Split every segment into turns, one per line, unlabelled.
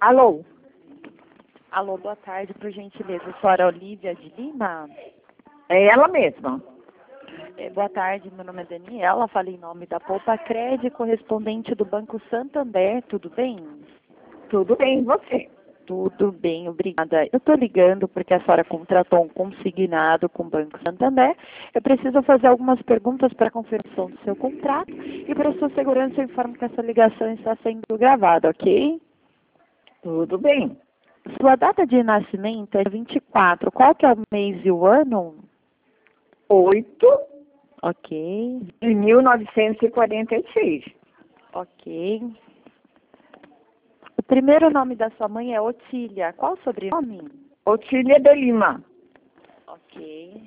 Alô?
Alô, boa tarde, por gentileza. A senhora Olívia de Lima?
É ela mesma.
Boa tarde, meu nome é Daniela, falo em nome da Poupa Cred, correspondente do Banco Santander, tudo bem?
Tudo bem, e você?
Tudo bem, obrigada. Eu estou ligando porque a senhora contratou um consignado com o Banco Santander. Eu preciso fazer algumas perguntas para a confirmação do seu contrato e para a sua segurança eu informo que essa ligação está sendo gravada, ok?
Tudo bem.
Sua data de nascimento é 24. Qual que é o mês e o ano?
8
Ok,
de 1946.
ok. O primeiro nome da sua mãe é Otília. Qual o sobrenome?
Otília de Lima.
Ok.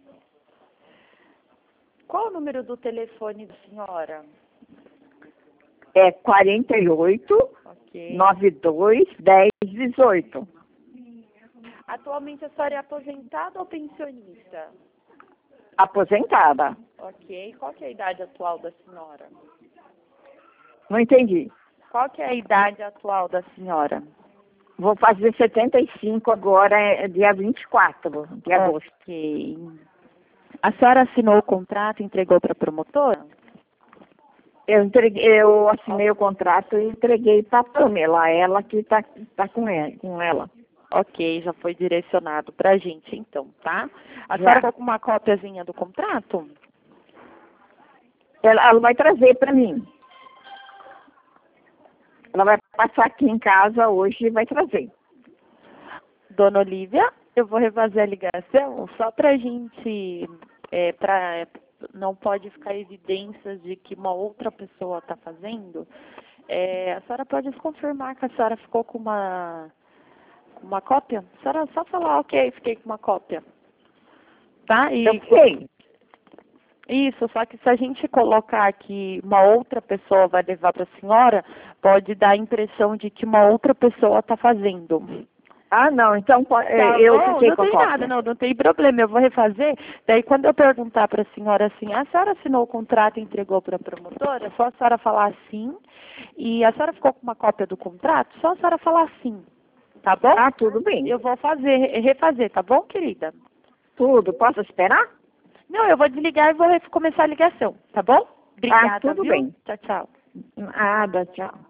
Qual o número do telefone da senhora?
É 48
Ok.
92 10 18.
Atualmente a senhora é aposentada ou pensionista?
Aposentada.
Ok. Qual que é a idade atual da senhora?
Não entendi.
Qual que é a idade atual da senhora?
Vou fazer 75 agora, dia 24 de agosto.
Ok. A senhora assinou o contrato e entregou para a promotora?
Eu assinei o contrato e entreguei para a Pamela, ela que está com ela.
Ok, já foi direcionado para a gente então, tá? A
Já.
senhora está com uma cópiazinha do contrato?
Ela vai trazer para mim. Ela vai passar aqui em casa hoje e vai trazer.
Dona Olívia, eu vou refazer a ligação só para a gente, não pode ficar evidências de que uma outra pessoa está fazendo. A senhora pode confirmar que a senhora ficou com uma cópia? A senhora só falar, ok, fiquei com uma cópia. Tá?
Eu sei.
Isso, só que se a gente colocar que uma outra pessoa vai levar para a senhora, pode dar a impressão de que uma outra pessoa está fazendo.
Ah, não, então
Tá
eu
bom,
fiquei
não
com a
tem
cópia.
nada, não tem problema, eu vou refazer. Daí quando eu perguntar para a senhora assim, a senhora assinou o contrato e entregou para a promotora, só a senhora falar sim. E a senhora ficou com uma cópia do contrato, só a senhora falar sim, tá bom?
Ah, tudo bem.
Eu vou refazer, tá bom, querida?
Tudo. Posso esperar?
Não, eu vou desligar e vou começar a ligação, tá bom? Obrigada,
Tudo
viu?
bem.
Tchau, tchau.
Nada, tchau.